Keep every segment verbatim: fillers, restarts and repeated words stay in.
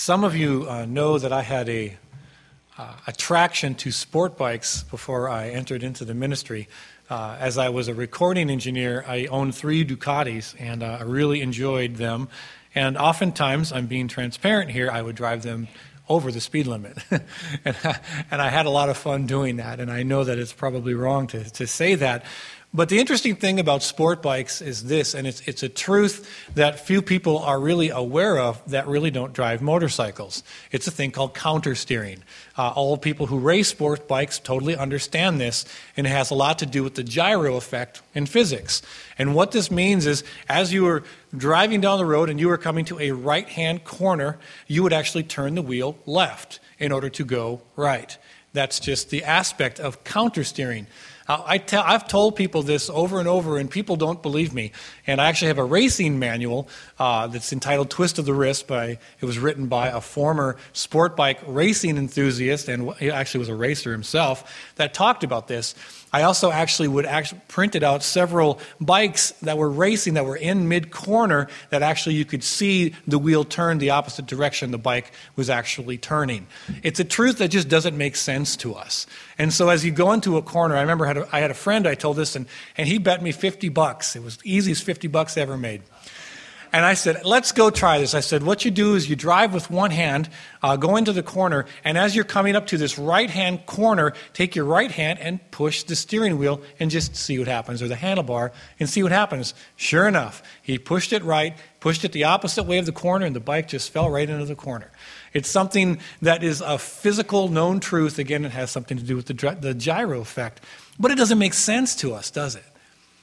Some of you uh, know that I had a uh, attraction to sport bikes before I entered into the ministry. Uh, as I was a recording engineer, I owned three Ducatis, and uh, I really enjoyed them. And oftentimes, I'm being transparent here, I would drive them over the speed limit. and, I, and I had a lot of fun doing that, and I know that it's probably wrong to, to say that. But the interesting thing about sport bikes is this, and it's it's a truth that few people are really aware of that really don't drive motorcycles. It's a thing called countersteering. Uh, all people who race sport bikes totally understand this, and it has a lot to do with the gyro effect in physics. And what this means is, as you were driving down the road and you were coming to a right-hand corner, you would actually turn the wheel left in order to go right. That's just the aspect of countersteering. Uh, I tell, I've told people this over and over, and people don't believe me. And I actually have a racing manual uh, that's entitled Twist of the Wrist. By, it was written by a former sport bike racing enthusiast, and he actually was a racer himself, that talked about this. I also actually would actually printed out several bikes that were racing that were in mid-corner that actually you could see the wheel turn the opposite direction the bike was actually turning. It's a truth that just doesn't make sense to us. And so as you go into a corner, I remember I had a, I had a friend I told this, and, and he bet me fifty bucks. It was the easiest fifty bucks I ever made. And I said, let's go try this. I said, what you do is you drive with one hand, uh, go into the corner, and as you're coming up to this right-hand corner, take your right hand and push the steering wheel and just see what happens, or the handlebar, and see what happens. Sure enough, he pushed it right, pushed it the opposite way of the corner, and the bike just fell right into the corner. It's something that is a physical known truth. Again, it has something to do with the, the gyro effect. But it doesn't make sense to us, does it?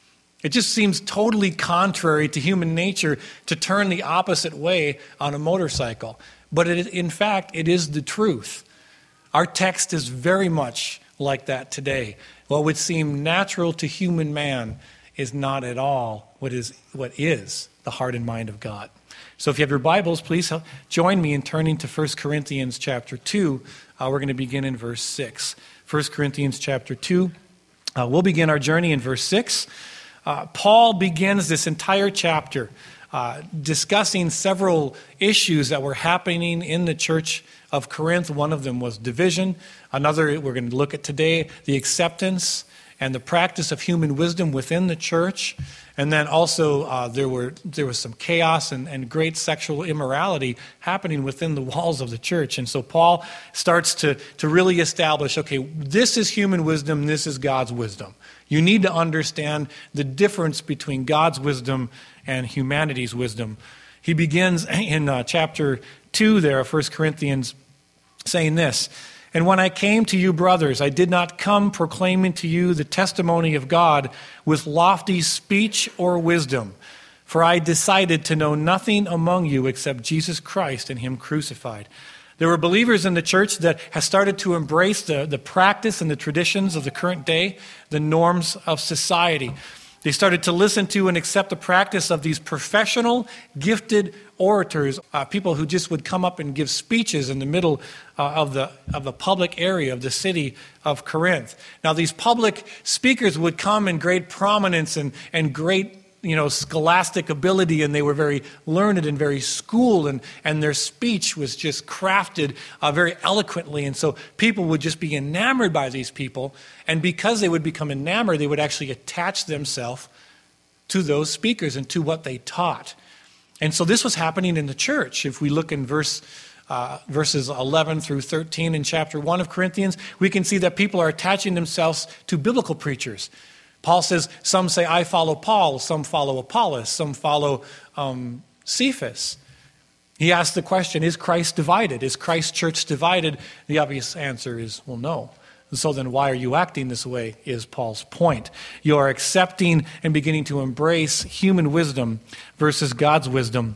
It just seems totally contrary to human nature to turn the opposite way on a motorcycle. But it, in fact, it is the truth. Our text is very much like that today. What would seem natural to human man is not at all what is, what is the heart and mind of God. So if you have your Bibles, please join me in turning to First Corinthians chapter two. Uh, we're going to begin in verse six. First Corinthians chapter two. Uh, we'll begin our journey in verse six. Uh, Paul begins this entire chapter uh, discussing several issues that were happening in the church of Corinth. One of them was division. Another, we're going to look at today, the acceptance and the practice of human wisdom within the church. And then also uh, there were there was some chaos and, and great sexual immorality happening within the walls of the church. And so Paul starts to, to really establish, okay, this is human wisdom, this is God's wisdom. You need to understand the difference between God's wisdom and humanity's wisdom. He begins in uh, chapter two there of First Corinthians saying this, "And when I came to you, brothers, I did not come proclaiming to you the testimony of God with lofty speech or wisdom, for I decided to know nothing among you except Jesus Christ and Him crucified." There were believers in the church that have started to embrace the, the practice and the traditions of the current day, the norms of society. They started to listen to and accept the practice of these professional, gifted orators, uh, people who just would come up and give speeches in the middle uh, of the of the public area of the city of Corinth. Now, these public speakers would come in great prominence and, and great you know, scholastic ability, and they were very learned and very schooled, and, and their speech was just crafted uh, very eloquently, and so people would just be enamored by these people, and because they would become enamored, they would actually attach themselves to those speakers and to what they taught. And so this was happening in the church. If we look in verse uh, verses eleven through thirteen in chapter one of Corinthians, we can see that people are attaching themselves to biblical preachers. Paul says, some say, I follow Paul, some follow Apollos, some follow um, Cephas. He asks the question, is Christ divided? Is Christ's church divided? The obvious answer is, well, no. And so then why are you acting this way, is Paul's point. You are accepting and beginning to embrace human wisdom versus God's wisdom.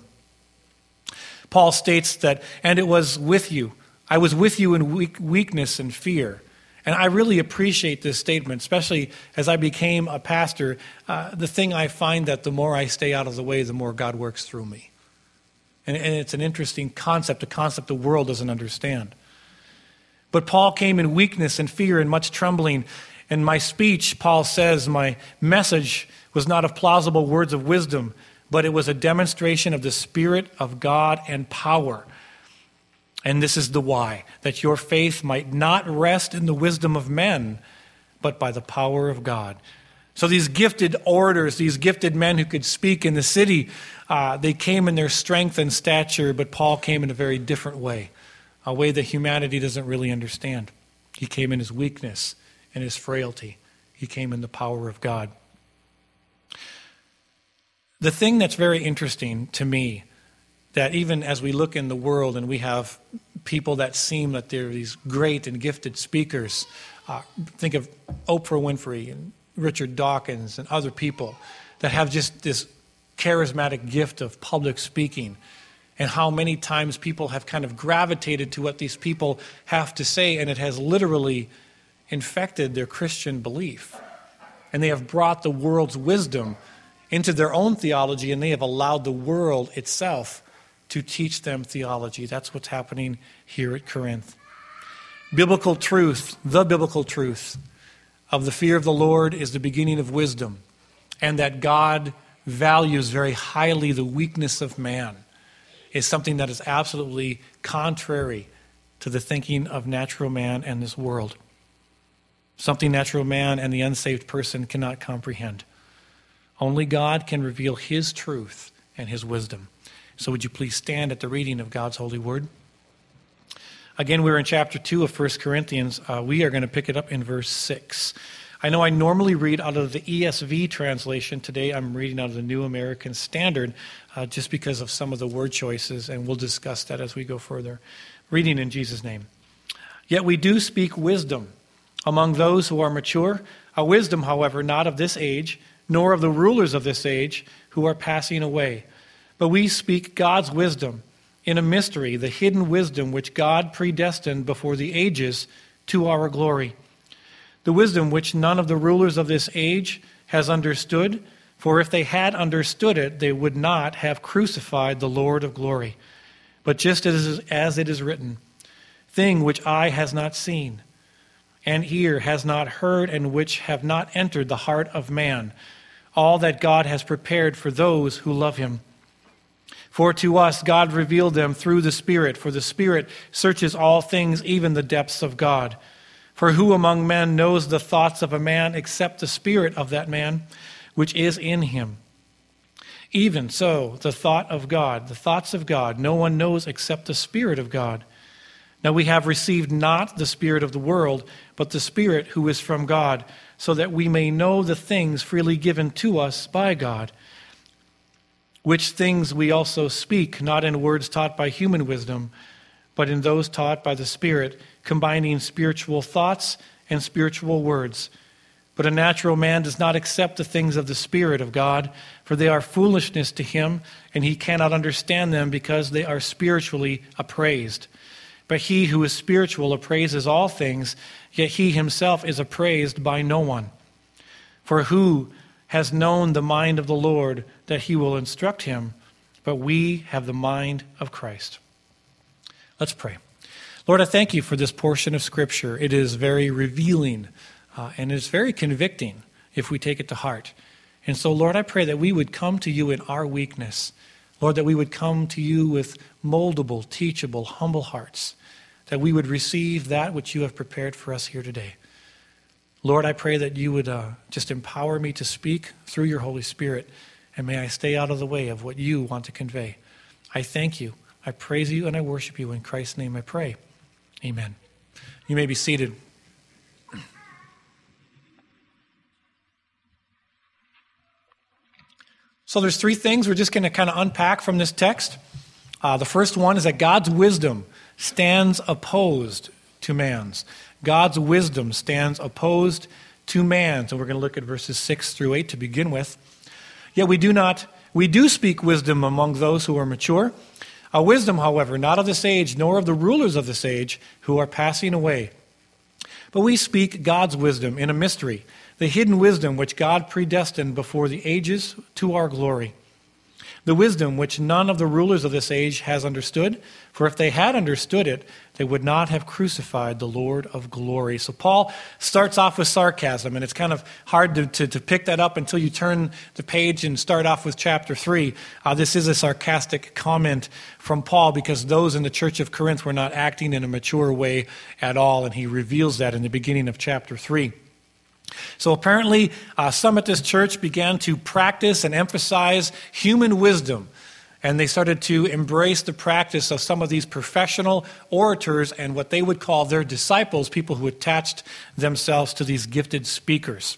Paul states that, and it was with you. I was with you in weak, weakness and fear. And I really appreciate this statement, especially as I became a pastor. Uh, the thing I find that the more I stay out of the way, the more God works through me. And, and it's an interesting concept, a concept the world doesn't understand. But Paul came in weakness and fear and much trembling. And my speech, Paul says, my message was not of plausible words of wisdom, but it was a demonstration of the Spirit of God and power. And this is the why, that your faith might not rest in the wisdom of men, but by the power of God. So these gifted orators, these gifted men who could speak in the city, uh, they came in their strength and stature, but Paul came in a very different way, a way that humanity doesn't really understand. He came in his weakness and his frailty. He came in the power of God. The thing that's very interesting to me, that even as we look in the world and we have people that seem that they're these great and gifted speakers, uh, think of Oprah Winfrey and Richard Dawkins and other people that have just this charismatic gift of public speaking, and how many times people have kind of gravitated to what these people have to say, and it has literally infected their Christian belief. And they have brought the world's wisdom into their own theology, and they have allowed the world itself to teach them theology. That's what's happening here at Corinth. Biblical truth, the biblical truth of the fear of the Lord is the beginning of wisdom, and that God values very highly the weakness of man is something that is absolutely contrary to the thinking of natural man and this world. Something natural man and the unsaved person cannot comprehend. Only God can reveal his truth and his wisdom. So would you please stand at the reading of God's holy word? Again, we're in chapter two of First Corinthians. Uh, we are going to pick it up in verse six. I know I normally read out of the E S V translation. Today I'm reading out of the New American Standard uh, just because of some of the word choices, and we'll discuss that as we go further. Reading in Jesus' name. Yet we do speak wisdom among those who are mature, a wisdom, however, not of this age, nor of the rulers of this age who are passing away. But we speak God's wisdom in a mystery, the hidden wisdom which God predestined before the ages to our glory. The wisdom which none of the rulers of this age has understood, for if they had understood it, they would not have crucified the Lord of glory. But just as, as it is written, thing which eye has not seen, and ear has not heard, and which have not entered the heart of man, all that God has prepared for those who love him. For to us God revealed them through the Spirit, for the Spirit searches all things, even the depths of God. For who among men knows the thoughts of a man except the spirit of that man which is in him? Even so, the thought of God, the thoughts of God, no one knows except the Spirit of God. Now we have received not the spirit of the world, but the Spirit who is from God, so that we may know the things freely given to us by God. Which things we also speak, not in words taught by human wisdom, but in those taught by the Spirit, combining spiritual thoughts and spiritual words. But a natural man does not accept the things of the Spirit of God, for they are foolishness to him, and he cannot understand them because they are spiritually appraised. But he who is spiritual appraises all things, yet he himself is appraised by no one. For who has known the mind of the Lord, that he will instruct him? But we have the mind of Christ. Let's pray. Lord, I thank you for this portion of Scripture. It is very revealing, uh, and it's very convicting if we take it to heart. And so, Lord, I pray that we would come to you in our weakness. Lord, that we would come to you with moldable, teachable, humble hearts, that we would receive that which you have prepared for us here today. Lord, I pray that you would uh, just empower me to speak through your Holy Spirit, and may I stay out of the way of what you want to convey. I thank you, I praise you, and I worship you. In Christ's name I pray. Amen. You may be seated. So there's three things we're just going to kind of unpack from this text. Uh, the first one is that God's wisdom stands opposed to man's. God's wisdom stands opposed to man's. And we're going to look at verses six through eight to begin with. Yet we do not, we do speak wisdom among those who are mature. A wisdom, however, not of this age, nor of the rulers of this age, who are passing away. But we speak God's wisdom in a mystery, the hidden wisdom which God predestined before the ages to our glory. The wisdom which none of the rulers of this age has understood, for if they had understood it, they would not have crucified the Lord of glory. So Paul starts off with sarcasm, and it's kind of hard to, to, to pick that up until you turn the page and start off with chapter three. Uh, this is a sarcastic comment from Paul because those in the church of Corinth were not acting in a mature way at all, and he reveals that in the beginning of chapter three. So apparently, uh, some at this church began to practice and emphasize human wisdom, and they started to embrace the practice of some of these professional orators and what they would call their disciples, people who attached themselves to these gifted speakers.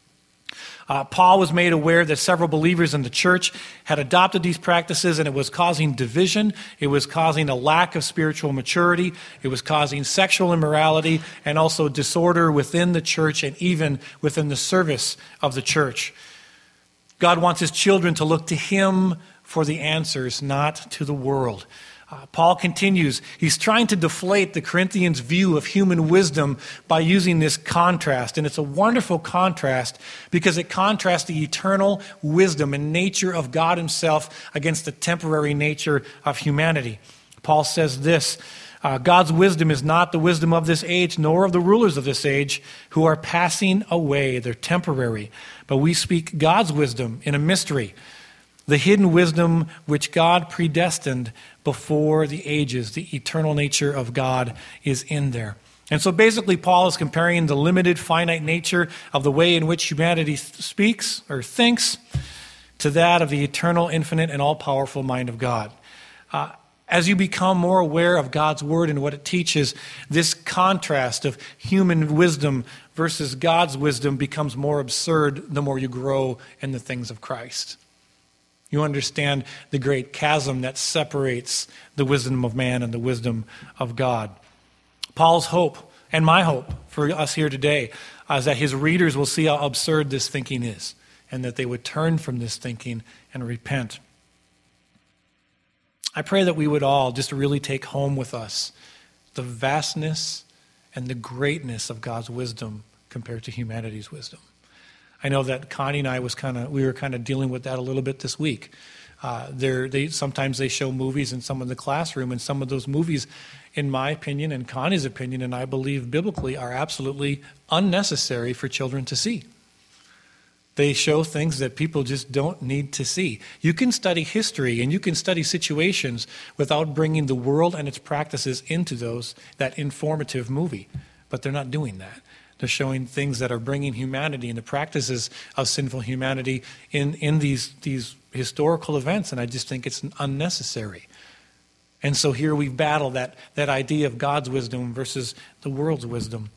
Uh, Paul was made aware that several believers in the church had adopted these practices, and it was causing division. It was causing a lack of spiritual maturity. It was causing sexual immorality and also disorder within the church and even within the service of the church. God wants his children to look to him for the answers, not to the world. Uh, Paul continues. He's trying to deflate the Corinthians' view of human wisdom by using this contrast. And it's a wonderful contrast because it contrasts the eternal wisdom and nature of God himself against the temporary nature of humanity. Paul says this, uh, God's wisdom is not the wisdom of this age, nor of the rulers of this age who are passing away. They're temporary. But we speak God's wisdom in a mystery, the hidden wisdom which God predestined before the ages. The eternal nature of God is in there. And so basically Paul is comparing the limited, finite nature of the way in which humanity speaks or thinks to that of the eternal, infinite, and all-powerful mind of God. Uh, as you become more aware of God's word and what it teaches, this contrast of human wisdom versus God's wisdom becomes more absurd the more you grow in the things of Christ. You understand the great chasm that separates the wisdom of man and the wisdom of God. Paul's hope, and my hope for us here today, is that his readers will see how absurd this thinking is, and that they would turn from this thinking and repent. I pray that we would all just really take home with us the vastness and the greatness of God's wisdom compared to humanity's wisdom. I know that Connie and I was kind of we were kind of dealing with that a little bit this week. Uh, they sometimes they show movies in some of the classroom, and some of those movies, in my opinion and Connie's opinion, and I believe biblically, are absolutely unnecessary for children to see. They show things that people just don't need to see. You can study history and you can study situations without bringing the world and its practices into those that informative movie, but they're not doing that. They're showing things that are bringing humanity and the practices of sinful humanity in, in these, these historical events, and I just think it's unnecessary. And so here we battle that, that idea of God's wisdom versus the world's wisdom.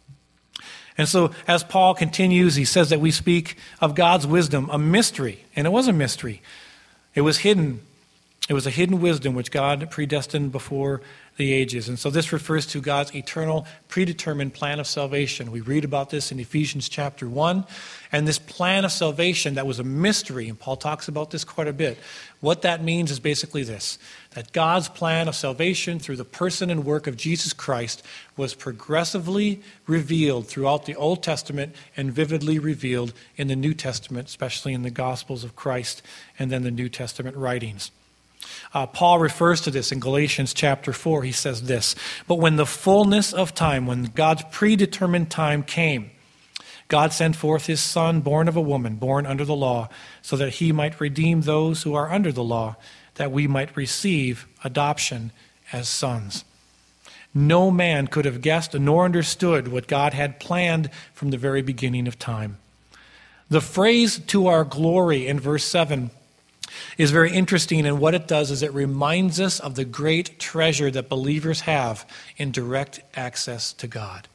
And so as Paul continues, he says that we speak of God's wisdom, a mystery, and it was a mystery. It was hidden. It was a hidden wisdom which God predestined before the ages. And so this refers to God's eternal, predetermined plan of salvation. We read about this in Ephesians chapter one. And this plan of salvation that was a mystery, and Paul talks about this quite a bit. What that means is basically this, that God's plan of salvation through the person and work of Jesus Christ was progressively revealed throughout the Old Testament and vividly revealed in the New Testament, especially in the Gospels of Christ and then the New Testament writings. Uh, Paul refers to this in Galatians chapter four. He says this, "But when the fullness of time, when God's predetermined time came, God sent forth his Son, born of a woman, born under the law, so that he might redeem those who are under the law, that we might receive adoption as sons." No man could have guessed nor understood what God had planned from the very beginning of time. The phrase "to our glory" in verse seven is very interesting, and what it does is it reminds us of the great treasure that believers have in direct access to God.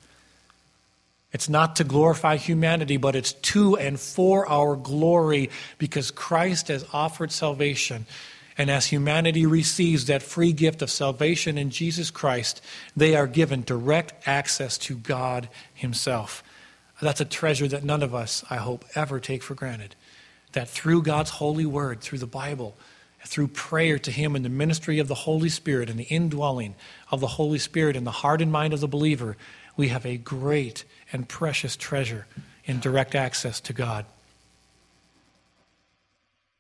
It's not to glorify humanity, but it's to and for our glory, because Christ has offered salvation. And as humanity receives that free gift of salvation in Jesus Christ, they are given direct access to God himself. That's a treasure that none of us, I hope, ever take for granted. That through God's holy word, through the Bible, through prayer to him and the ministry of the Holy Spirit and the indwelling of the Holy Spirit in the heart and mind of the believer, we have a great and precious treasure in direct access to God.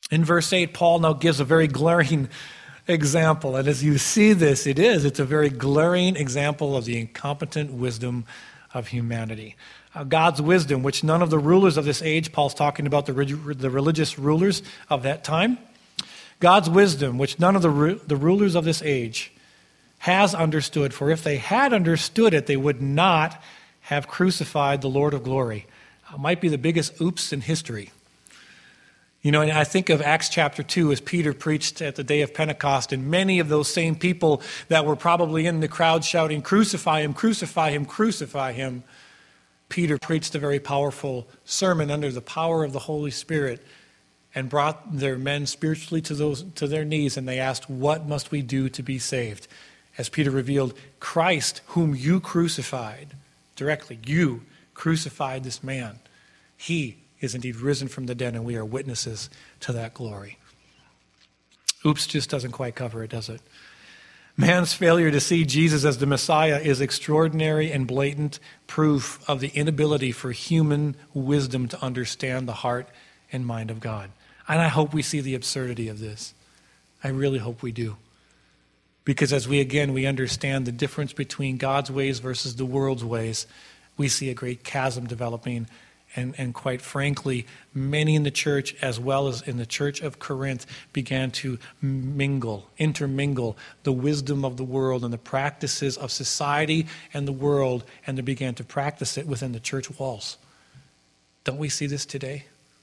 In verse eight, Paul now gives a very glaring example. And as you see this, it is, it's a very glaring example of the incompetent wisdom of humanity. Uh, God's wisdom, which none of the rulers of this age, Paul's talking about the, the religious rulers of that time, God's wisdom, which none of the, the rulers of this age has understood, for if they had understood it, they would not have crucified the Lord of glory. It might be the biggest oops in history. You know, and I think of Acts chapter two as Peter preached at the day of Pentecost, and many of those same people that were probably in the crowd shouting, "Crucify him, crucify him, crucify him." Peter preached a very powerful sermon under the power of the Holy Spirit and brought their men spiritually to those to their knees, and they asked, "What must we do to be saved?" As Peter revealed, Christ, whom you crucified, directly, you crucified this man. He is indeed risen from the dead, and we are witnesses to that glory. Oops just doesn't quite cover it, does it? Man's failure to see Jesus as the Messiah is extraordinary and blatant proof of the inability for human wisdom to understand the heart and mind of God. And I hope we see the absurdity of this. I really hope we do. Because as we, again, we understand the difference between God's ways versus the world's ways, we see a great chasm developing. And, and quite frankly, many in the church, as well as in the church of Corinth, began to mingle, intermingle the wisdom of the world and the practices of society and the world, and they began to practice it within the church walls. Don't we see this today?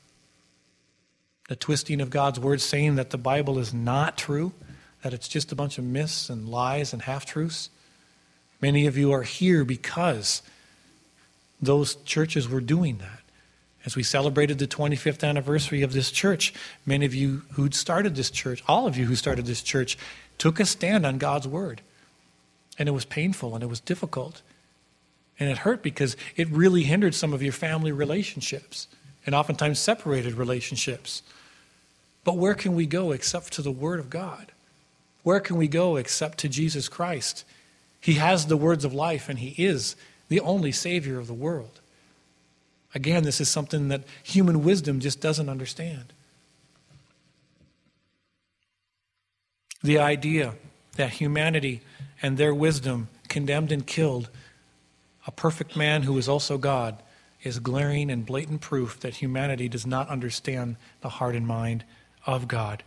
The twisting of God's word, saying that the Bible is not true, that it's just a bunch of myths and lies and half-truths. Many of you are here because those churches were doing that. As we celebrated the twenty-fifth anniversary of this church, many of you who started this church, all of you who started this church, took a stand on God's word. And it was painful and it was difficult. And it hurt because it really hindered some of your family relationships and oftentimes separated relationships. But where can we go except to the word of God? Where can we go except to Jesus Christ? He has the words of life, and he is the only Savior of the world. Again, this is something that human wisdom just doesn't understand. The idea that humanity and their wisdom condemned and killed a perfect man who is also God is glaring and blatant proof that humanity does not understand the heart and mind of God.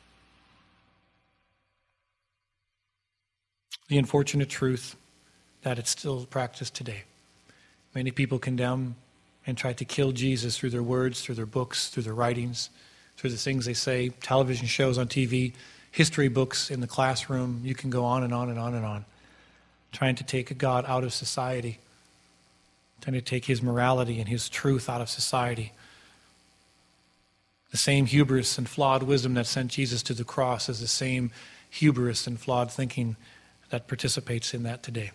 The unfortunate truth that it's still practiced today. Many people condemn and try to kill Jesus through their words, through their books, through their writings, through the things they say, television shows on T V, history books in the classroom. You can go on and on and on and on. Trying to take God out of society. Trying to take his morality and his truth out of society. The same hubris and flawed wisdom that sent Jesus to the cross is the same hubris and flawed thinking that participates in that today.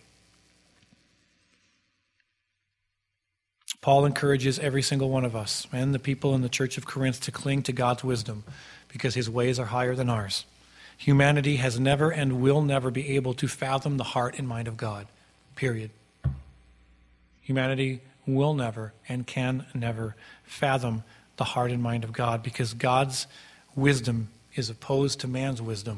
Paul encourages every single one of us and the people in the church of Corinth to cling to God's wisdom because his ways are higher than ours. Humanity has never and will never be able to fathom the heart and mind of God, period. Humanity will never and can never fathom the heart and mind of God because God's wisdom is opposed to man's wisdom.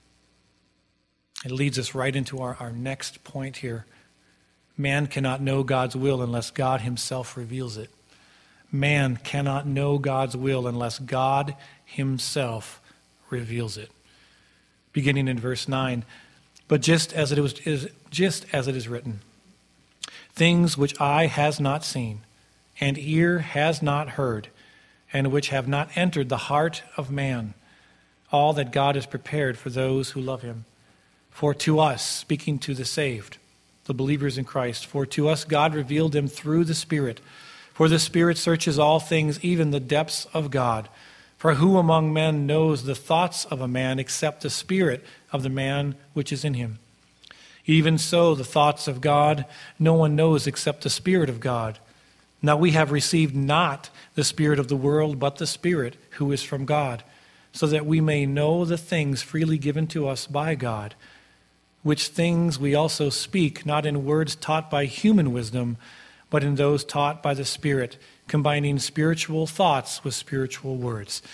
It leads us right into our, our next point here. Man cannot know God's will unless God himself reveals it. Man cannot know God's will unless God himself reveals it. Beginning in verse nine, but just as it was is just as it is written, things which eye has not seen, and ear has not heard, and which have not entered the heart of man, all that God has prepared for those who love him. For to us, speaking to the saved, the believers in Christ, for to us God revealed them through the Spirit. For the Spirit searches all things, even the depths of God. For who among men knows the thoughts of a man except the spirit of the man which is in him? Even so, the thoughts of God no one knows except the Spirit of God. Now we have received not the spirit of the world, but the Spirit who is from God, so that we may know the things freely given to us by God, which things we also speak, not in words taught by human wisdom, but in those taught by the Spirit, combining spiritual thoughts with spiritual words.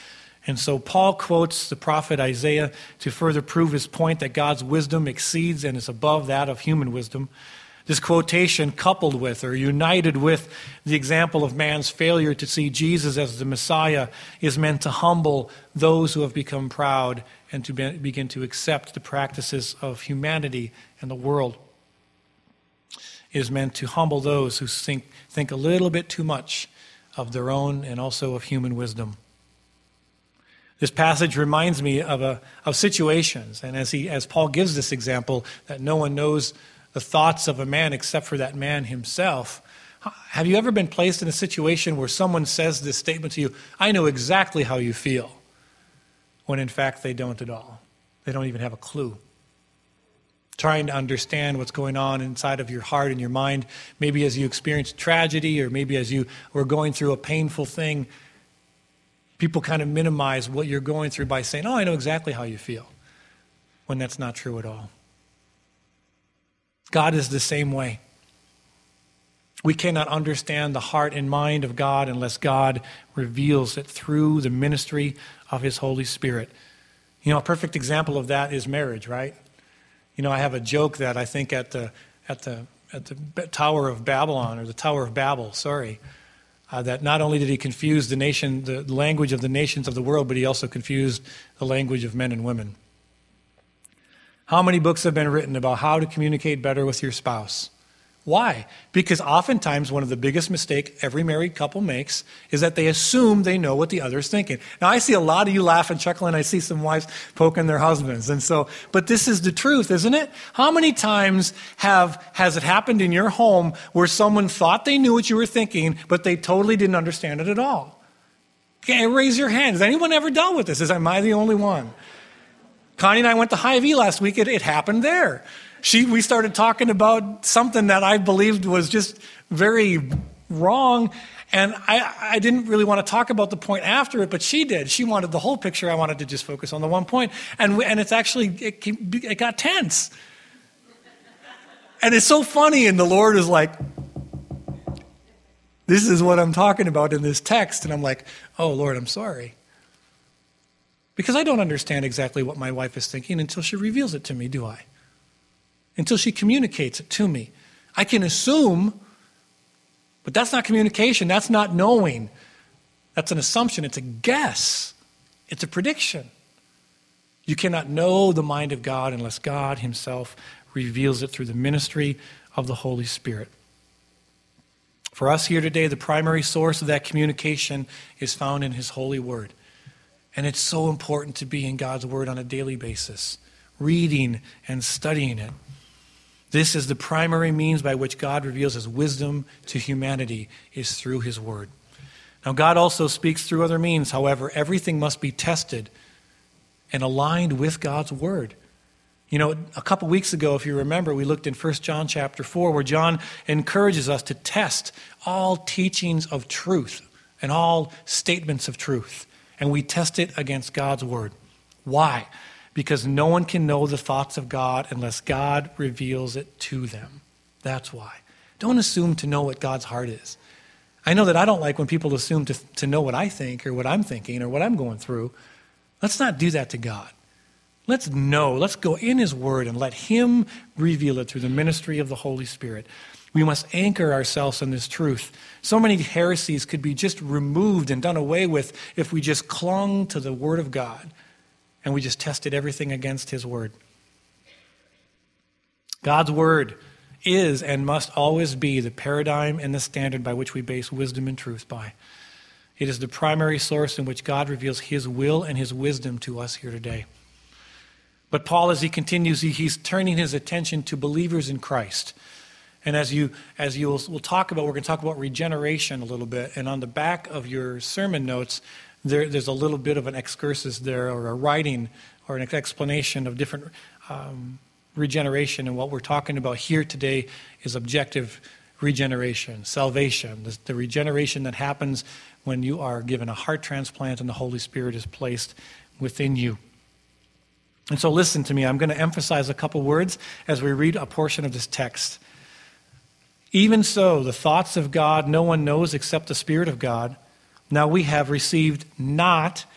And so Paul quotes the prophet Isaiah to further prove his point that God's wisdom exceeds and is above that of human wisdom. This quotation, coupled with or united with the example of man's failure to see Jesus as the Messiah, is meant to humble those who have become proud and to be, begin to accept the practices of humanity and the world. It is meant to humble those who think, think a little bit too much of their own and also of human wisdom. This passage reminds me of a of situations, and as he as Paul gives this example that no one knows the thoughts of a man except for that man himself. Have you ever been placed in a situation where someone says this statement to you, "I know exactly how you feel," when in fact they don't at all? They don't even have a clue. Trying to understand what's going on inside of your heart and your mind, maybe as you experience tragedy or maybe as you were going through a painful thing. People kind of minimize what you're going through by saying, "Oh, I know exactly how you feel," when that's not true at all. God is the same way. We cannot understand the heart and mind of God unless God reveals it through the ministry of his Holy Spirit. You know, a perfect example of that is marriage, right? You know, I have a joke that I think at the at the at the Tower of Babylon, or the Tower of Babel, sorry, Uh, that not only did he confuse the nation, the language of the nations of the world, but he also confused the language of men and women. How many books have been written about how to communicate better with your spouse? Why? Because oftentimes one of the biggest mistakes every married couple makes is that they assume they know what the other's thinking. Now, I see a lot of you laugh and chuckle, and I see some wives poking their husbands. And so, but this is the truth, isn't it? How many times have has it happened in your home where someone thought they knew what you were thinking, but they totally didn't understand it at all? Okay, raise your hand. Has anyone ever dealt with this? Is am I the only one? Connie and I went to Hy-Vee last week. It, it happened there. She, we started talking about something that I believed was just very wrong, and I, I didn't really want to talk about the point after it, but she did. She wanted the whole picture. I wanted to just focus on the one point, and we, and it's actually it, came, it got tense, and it's so funny. And the Lord is like, "This is what I'm talking about in this text," and I'm like, "Oh Lord, I'm sorry," because I don't understand exactly what my wife is thinking until she reveals it to me, do I? Until she communicates it to me. I can assume, but that's not communication. That's not knowing. That's an assumption. It's a guess. It's a prediction. You cannot know the mind of God unless God himself reveals it through the ministry of the Holy Spirit. For us here today, the primary source of that communication is found in his holy word. And it's so important to be in God's word on a daily basis, reading and studying it. This is the primary means by which God reveals his wisdom to humanity, is through his word. Now, God also speaks through other means. However, everything must be tested and aligned with God's word. You know, a couple weeks ago, if you remember, we looked in First John chapter four, where John encourages us to test all teachings of truth and all statements of truth. And we test it against God's word. Why? Because no one can know the thoughts of God unless God reveals it to them. That's why. Don't assume to know what God's heart is. I know that I don't like when people assume to, to know what I think or what I'm thinking or what I'm going through. Let's not do that to God. Let's know. Let's go in his word and let him reveal it through the ministry of the Holy Spirit. We must anchor ourselves in this truth. So many heresies could be just removed and done away with if we just clung to the word of God and we just tested everything against his word. God's word is and must always be the paradigm and the standard by which we base wisdom and truth by. It is the primary source in which God reveals his will and his wisdom to us here today. But Paul, as he continues, he, he's turning his attention to believers in Christ. And as you as you will we'll talk about, we're going to talk about regeneration a little bit. And on the back of your sermon notes, there, there's a little bit of an excursus there, or a writing, or an explanation of different um, regeneration. And what we're talking about here today is objective regeneration, salvation, the, the regeneration that happens when you are given a heart transplant and the Holy Spirit is placed within you. And so listen to me. I'm going to emphasize a couple words as we read a portion of this text. Even so, the thoughts of God no one knows except the Spirit of God. Now we have received not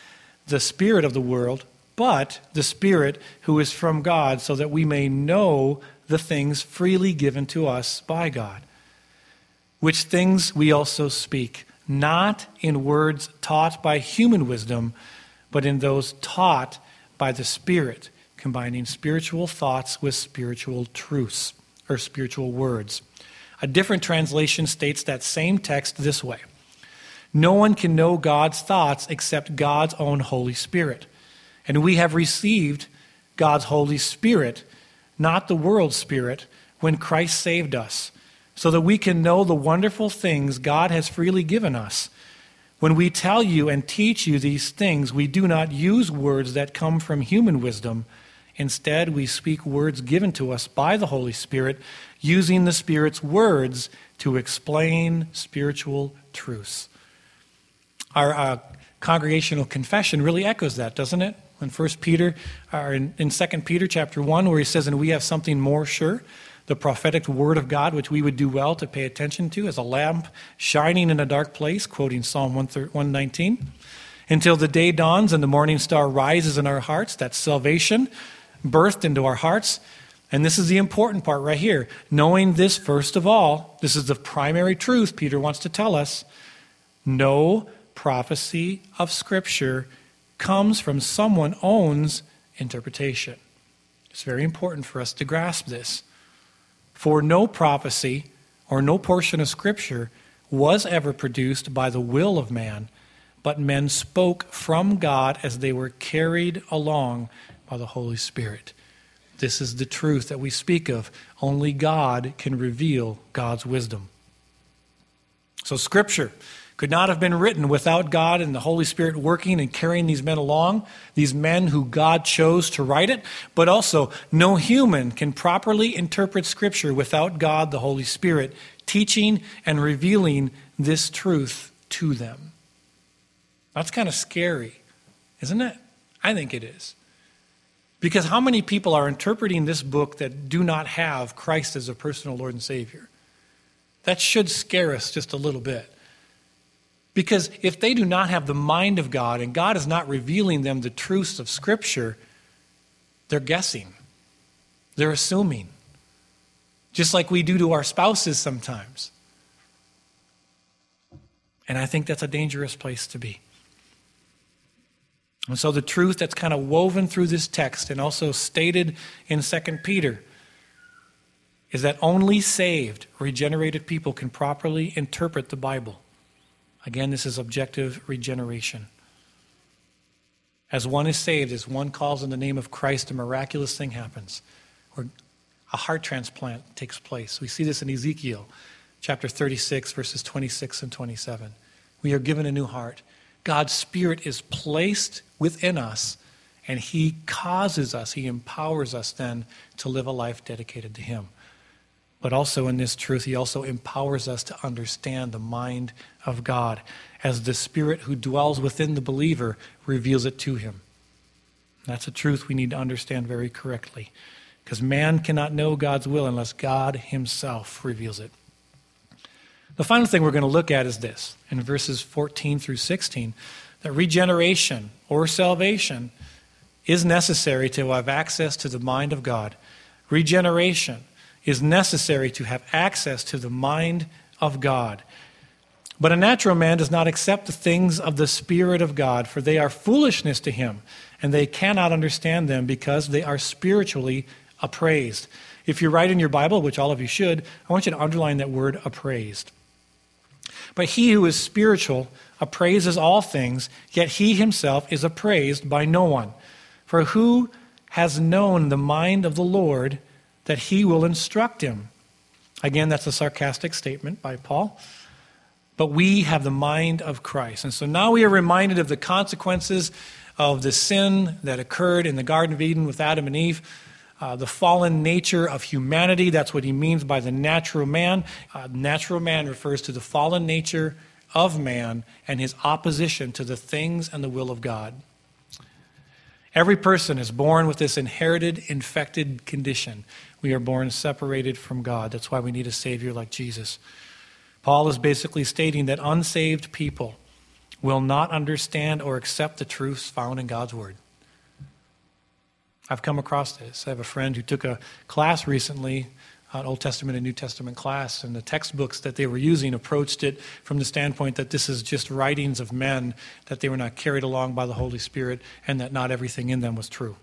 the spirit of the world, but the Spirit who is from God, so that we may know the things freely given to us by God. Which things we also speak, not in words taught by human wisdom, but in those taught by the Spirit, combining spiritual thoughts with spiritual truths, or spiritual words. A different translation states that same text this way: no one can know God's thoughts except God's own Holy Spirit. And we have received God's Holy Spirit, not the world's spirit, when Christ saved us, so that we can know the wonderful things God has freely given us. When we tell you and teach you these things, we do not use words that come from human wisdom. Instead, we speak words given to us by the Holy Spirit, using the Spirit's words to explain spiritual truths. Our uh, congregational confession really echoes that, doesn't it? In First Peter, or in, in Second Peter chapter one, where he says, and we have something more sure, the prophetic word of God, which we would do well to pay attention to as a lamp shining in a dark place, quoting Psalm one nineteen, until the day dawns and the morning star rises in our hearts. That's salvation birthed into our hearts. And this is the important part right here. Knowing this first of all, this is the primary truth Peter wants to tell us. No prophecy of Scripture comes from someone owns interpretation. It's very important for us to grasp this. For no prophecy or no portion of Scripture was ever produced by the will of man, but men spoke from God as they were carried along by the Holy Spirit. This is the truth that we speak of. Only God can reveal God's wisdom. So Scripture could not have been written without God and the Holy Spirit working and carrying these men along, these men who God chose to write it. But also, no human can properly interpret Scripture without God, the Holy Spirit, teaching and revealing this truth to them. That's kind of scary, isn't it? I think it is. Because how many people are interpreting this book that do not have Christ as a personal Lord and Savior? That should scare us just a little bit. Because if they do not have the mind of God and God is not revealing them the truths of Scripture, they're guessing. They're assuming. Just like we do to our spouses sometimes. And I think that's a dangerous place to be. And so the truth that's kind of woven through this text and also stated in Second Peter is that only saved, regenerated people can properly interpret the Bible. Again, this is objective regeneration. As one is saved, as one calls in the name of Christ, a miraculous thing happens. Or a heart transplant takes place. We see this in Ezekiel chapter thirty-six, verses twenty-six and twenty-seven. We are given a new heart. God's Spirit is placed within us, and He causes us, He empowers us then to live a life dedicated to Him. But also in this truth, He also empowers us to understand the mind of God as the Spirit who dwells within the believer reveals it to him. That's a truth we need to understand very correctly, because man cannot know God's will unless God Himself reveals it. The final thing we're going to look at is this, in verses fourteen through sixteen, that regeneration or salvation is necessary to have access to the mind of God. Regeneration is necessary to have access to the mind of God. But a natural man does not accept the things of the Spirit of God, for they are foolishness to him, and they cannot understand them because they are spiritually appraised. If you write in your Bible, which all of you should, I want you to underline that word appraised. But he who is spiritual appraises all things, yet he himself is appraised by no one. For who has known the mind of the Lord that He will instruct him? Again, that's a sarcastic statement by Paul. But we have the mind of Christ. And so now we are reminded of the consequences of the sin that occurred in the Garden of Eden with Adam and Eve. Uh, the fallen nature of humanity, that's what he means by the natural man. Uh, natural man refers to the fallen nature of man and his opposition to the things and the will of God. Every person is born with this inherited, infected condition. We are born separated from God. That's why we need a Savior like Jesus. Paul is basically stating that unsaved people will not understand or accept the truths found in God's Word. I've come across this. I have a friend who took a class recently, an Old Testament and New Testament class, and the textbooks that they were using approached it from the standpoint that this is just writings of men, that they were not carried along by the Holy Spirit, and that not everything in them was true.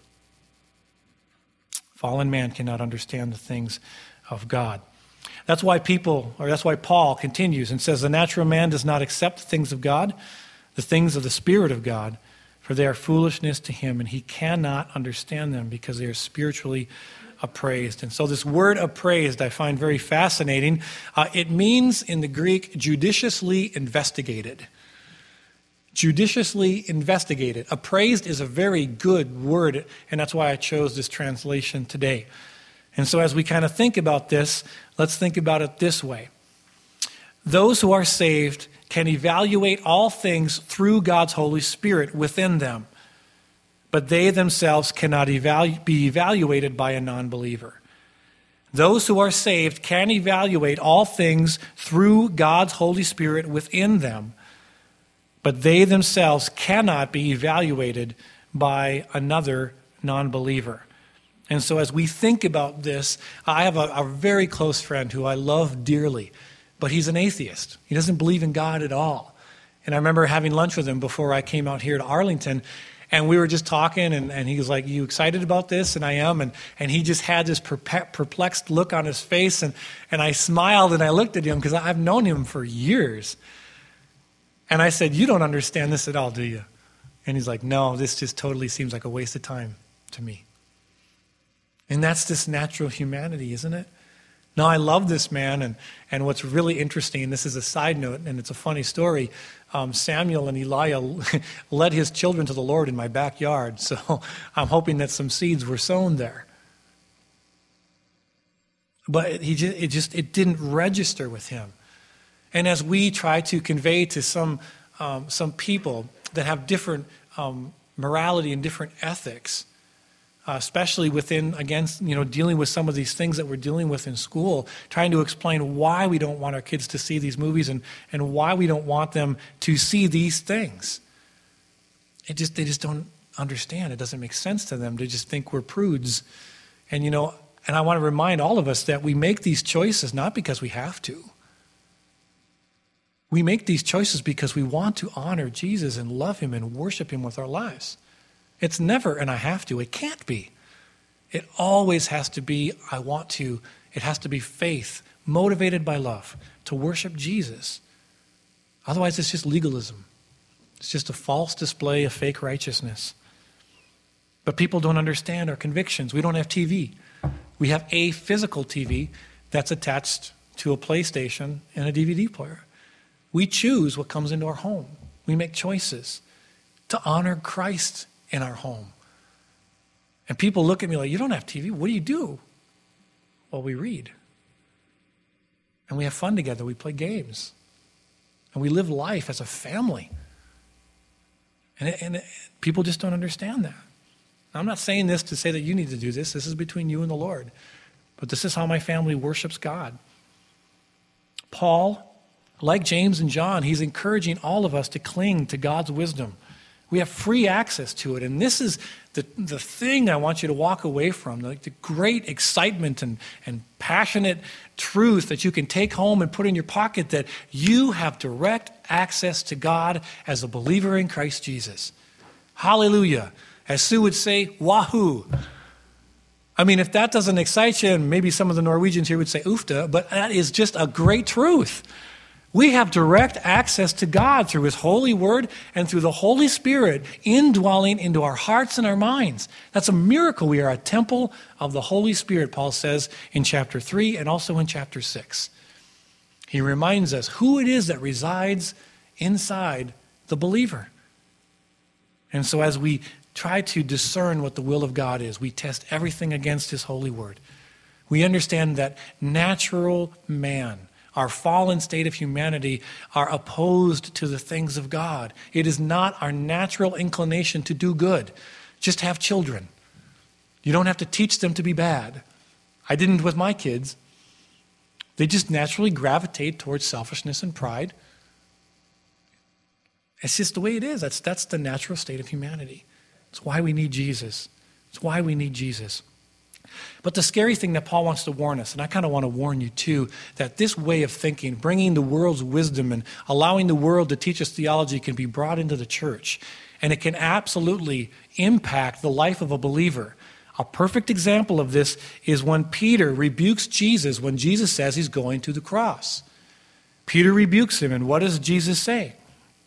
Fallen man cannot understand the things of God. That's why people, or that's why Paul continues and says, the natural man does not accept the things of God, the things of the Spirit of God, for they are foolishness to him, and he cannot understand them because they are spiritually appraised. And so this word appraised I find very fascinating. Uh, it means in the Greek judiciously investigated. Judiciously investigated. Appraised is a very good word, and that's why I chose this translation today. And so as we kind of think about this, let's think about it this way. Those who are saved can evaluate all things through God's Holy Spirit within them, but they themselves cannot evalu- be evaluated by a non-believer. Those who are saved can evaluate all things through God's Holy Spirit within them, but they themselves cannot be evaluated by another non-believer. And so as we think about this, I have a, a very close friend who I love dearly, but he's an atheist. He doesn't believe in God at all. And I remember having lunch with him before I came out here to Arlington, and we were just talking, and, and he was like, you excited about this? And I am. And, and he just had this perplexed look on his face, and, and I smiled, and I looked at him because I've known him for years. And I said, you don't understand this at all, do you? And he's like, no, this just totally seems like a waste of time to me. And that's this natural humanity, isn't it? Now, I love this man, and, and what's really interesting, and this is a side note, and it's a funny story, um, Samuel and Elijah led his children to the Lord in my backyard, so I'm hoping that some seeds were sown there. But he just, it just it didn't register with him. And as we try to convey to some um, some people that have different um, morality and different ethics, Uh, especially within, again, you know, dealing with some of these things that we're dealing with in school, trying to explain why we don't want our kids to see these movies and, and why we don't want them to see these things. It just they just don't understand. It doesn't make sense to them. They just think we're prudes. And, you know, and I want to remind all of us that we make these choices not because we have to. We make these choices because we want to honor Jesus and love him and worship him with our lives. It's never, and I have to. It can't be. It always has to be, I want to. It has to be faith, motivated by love, to worship Jesus. Otherwise, it's just legalism. It's just a false display of fake righteousness. But people don't understand our convictions. We don't have T V. We have a physical T V that's attached to a PlayStation and a D V D player. We choose what comes into our home. We make choices to honor Christ in our home. And people look at me like, you don't have T V? What do you do? Well, we read. And we have fun together. We play games. And we live life as a family. And, it, and it, people just don't understand that. Now, I'm not saying this to say that you need to do this. This is between you and the Lord. But this is how my family worships God. Paul, like James and John, he's encouraging all of us to cling to God's wisdom. We have free access to it. And this is the, the thing I want you to walk away from, like the great excitement and, and passionate truth that you can take home and put in your pocket, that you have direct access to God as a believer in Christ Jesus. Hallelujah. As Sue would say, wahoo. I mean, if that doesn't excite you, and maybe some of the Norwegians here would say oofta, but that is just a great truth. We have direct access to God through his holy word and through the Holy Spirit indwelling into our hearts and our minds. That's a miracle. We are a temple of the Holy Spirit, Paul says in chapter three and also in chapter six. He reminds us who it is that resides inside the believer. And so as we try to discern what the will of God is, we test everything against his holy word. We understand that natural man, our fallen state of humanity, are opposed to the things of God. It is not our natural inclination to do good. Just have children. You don't have to teach them to be bad. I didn't with my kids. They just naturally gravitate towards selfishness and pride. It's just the way it is. That's, that's the natural state of humanity. It's why we need Jesus. It's why we need Jesus. But the scary thing that Paul wants to warn us, and I kind of want to warn you too, that this way of thinking, bringing the world's wisdom and allowing the world to teach us theology, can be brought into the church. And it can absolutely impact the life of a believer. A perfect example of this is when Peter rebukes Jesus when Jesus says he's going to the cross. Peter rebukes him, and what does Jesus say?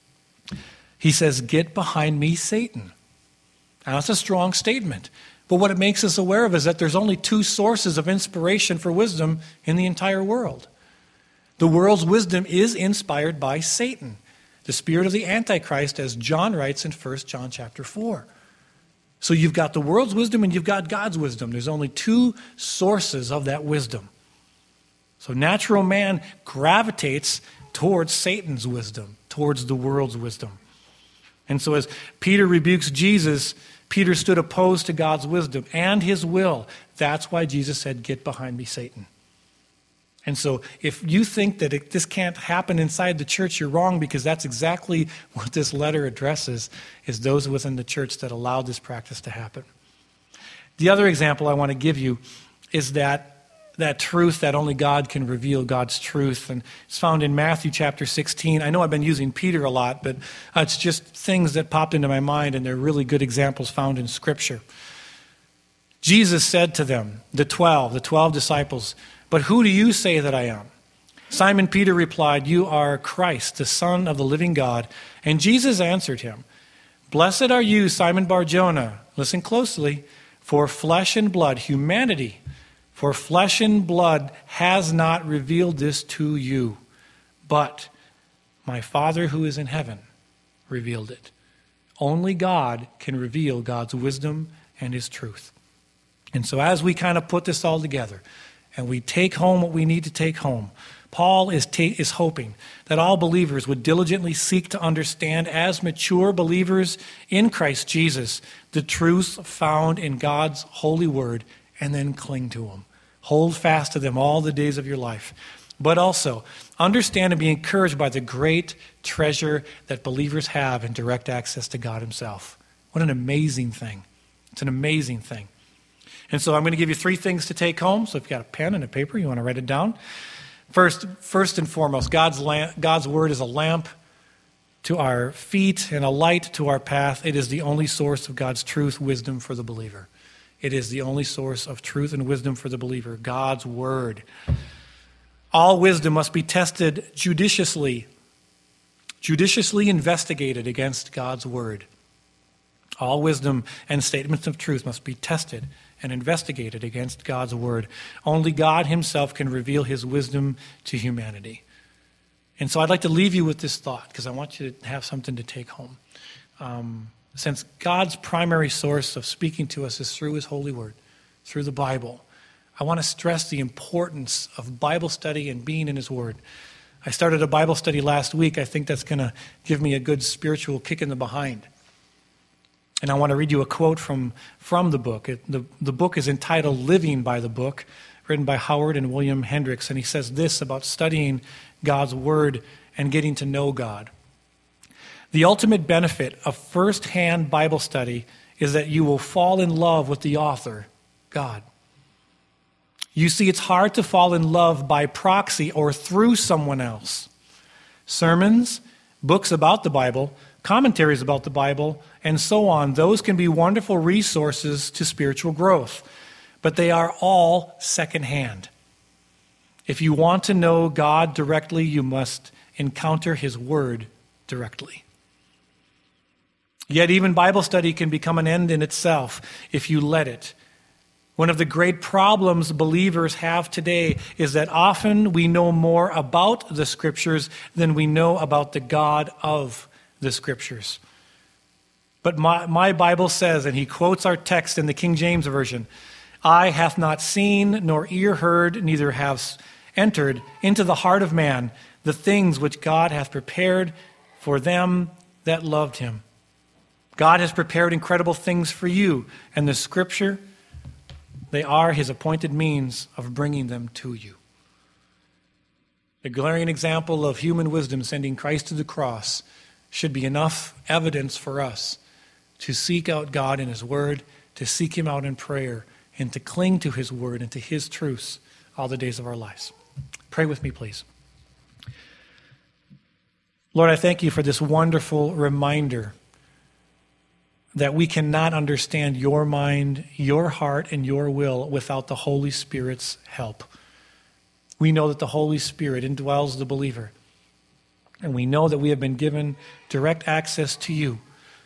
He says, "Get behind me, Satan." Now, that's a strong statement. But what it makes us aware of is that there's only two sources of inspiration for wisdom in the entire world. The world's wisdom is inspired by Satan, the spirit of the Antichrist, as John writes in First John chapter four. So you've got the world's wisdom and you've got God's wisdom. There's only two sources of that wisdom. So natural man gravitates towards Satan's wisdom, towards the world's wisdom. And so as Peter rebukes Jesus, Peter stood opposed to God's wisdom and his will. That's why Jesus said, "Get behind me, Satan." And so if you think that it, this can't happen inside the church, you're wrong, because that's exactly what this letter addresses, is those within the church that allowed this practice to happen. The other example I want to give you is that that truth that only God can reveal, God's truth. And it's found in Matthew chapter sixteen. I know I've been using Peter a lot, but uh, it's just things that popped into my mind, and they're really good examples found in Scripture. Jesus said to them, the twelve, the twelve disciples, "But who do you say that I am?" Simon Peter replied, "You are Christ, the Son of the living God." And Jesus answered him, "Blessed are you, Simon Bar-Jonah." Listen closely. "For flesh and blood," humanity, "for flesh and blood has not revealed this to you, but my Father who is in heaven revealed it." Only God can reveal God's wisdom and his truth. And so as we kind of put this all together and we take home what we need to take home, Paul is, ta- is hoping that all believers would diligently seek to understand, as mature believers in Christ Jesus, the truths found in God's holy word, and then cling to them. Hold fast to them all the days of your life. But also, understand and be encouraged by the great treasure that believers have in direct access to God himself. What an amazing thing. It's an amazing thing. And so I'm going to give you three things to take home. So if you've got a pen and a paper, you want to write it down. First, first and foremost, God's, lamp, God's word is a lamp to our feet and a light to our path. It is the only source of God's truth, wisdom for the believer. It is the only source of truth and wisdom for the believer, God's word. All wisdom must be tested judiciously, judiciously investigated against God's word. All wisdom and statements of truth must be tested and investigated against God's word. Only God himself can reveal his wisdom to humanity. And so I'd like to leave you with this thought, because I want you to have something to take home. Um, Since God's primary source of speaking to us is through his holy word, through the Bible, I want to stress the importance of Bible study and being in his word. I started a Bible study last week. I think that's going to give me a good spiritual kick in the behind. And I want to read you a quote from, from the book. It, the, the book is entitled Living by the Book, written by Howard and William Hendricks. And he says this about studying God's word and getting to know God. "The ultimate benefit of first-hand Bible study is that you will fall in love with the author, God. You see, it's hard to fall in love by proxy or through someone else. Sermons, books about the Bible, commentaries about the Bible, and so on, those can be wonderful resources to spiritual growth, but they are all secondhand. If you want to know God directly, you must encounter his word directly. Yet even Bible study can become an end in itself if you let it. One of the great problems believers have today is that often we know more about the Scriptures than we know about the God of the Scriptures. But my, my Bible says, and he quotes our text in the King James Version, "Eye hath not seen, nor ear heard, neither have entered into the heart of man the things which God hath prepared for them that loved him." God has prepared incredible things for you, and the Scripture, they are his appointed means of bringing them to you. A glaring example of human wisdom sending Christ to the cross should be enough evidence for us to seek out God in his word, to seek him out in prayer, and to cling to his word and to his truths all the days of our lives. Pray with me, please. Lord, I thank you for this wonderful reminder that we cannot understand your mind, your heart, and your will without the Holy Spirit's help. We know that the Holy Spirit indwells the believer, and we know that we have been given direct access to you.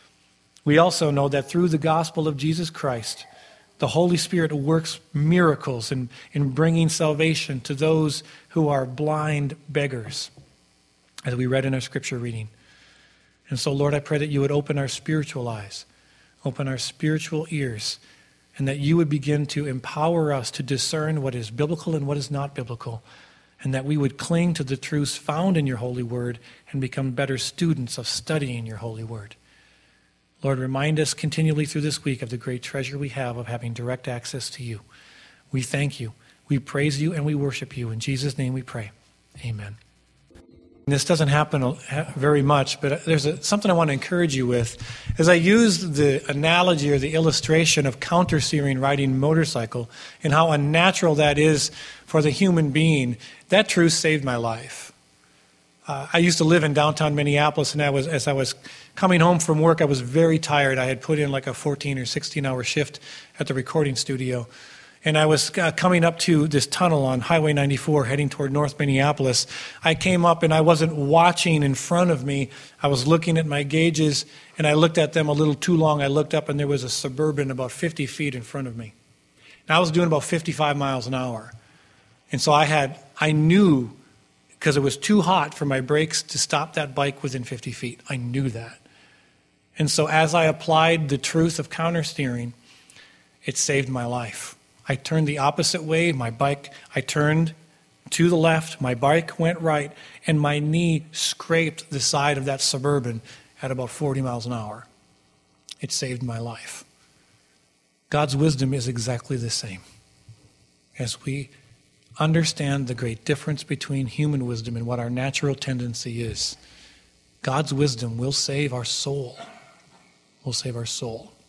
We also know that through the gospel of Jesus Christ, the Holy Spirit works miracles in, in bringing salvation to those who are blind beggars, as we read in our scripture reading. And so, Lord, I pray that you would open our spiritual eyes, open our spiritual ears, and that you would begin to empower us to discern what is biblical and what is not biblical, and that we would cling to the truths found in your holy word and become better students of studying your holy word. Lord, remind us continually through this week of the great treasure we have of having direct access to you. We thank you, we praise you, and we worship you. In Jesus' name we pray. Amen. This doesn't happen very much, but there's a, something I want to encourage you with. As I used the analogy or the illustration of counter-steering riding motorcycle and how unnatural that is for the human being, that truth saved my life. Uh, I used to live in downtown Minneapolis, and I was, as I was coming home from work, I was very tired. I had put in like a fourteen or sixteen hour shift at the recording studio. And I was uh, coming up to this tunnel on Highway ninety-four heading toward North Minneapolis. I came up and I wasn't watching in front of me. I was looking at my gauges, and I looked at them a little too long. I looked up and there was a Suburban about fifty feet in front of me. And I was doing about fifty-five miles an hour. And so I had, I knew, because it was too hot for my brakes to stop that bike within fifty feet. I knew that. And so as I applied the truth of countersteering, it saved my life. I turned the opposite way, my bike, I turned to the left, my bike went right, and my knee scraped the side of that Suburban at about forty miles an hour. It saved my life. God's wisdom is exactly the same. As we understand the great difference between human wisdom and what our natural tendency is, God's wisdom will save our soul. Will save our soul.